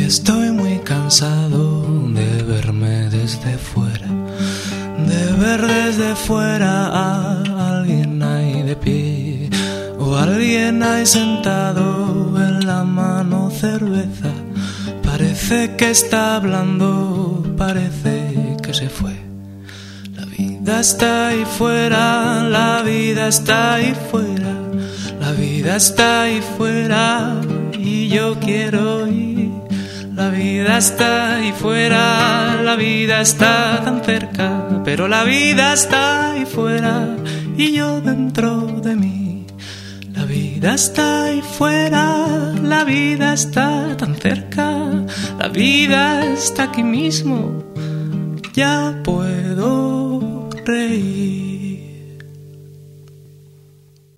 Estoy muy cansado de verme desde fuera, de ver desde fuera a alguien ahí de pie, o alguien ahí sentado en la mano cerveza. Parece que está hablando, parece que se fue. La vida está ahí fuera, la vida está ahí fuera, la vida está ahí fuera y yo quiero ir. La vida está ahí fuera, la vida está tan cerca, pero la vida está ahí fuera y yo dentro de mí. La vida está ahí fuera, la vida está tan cerca, la vida está aquí mismo, ya puedo reír.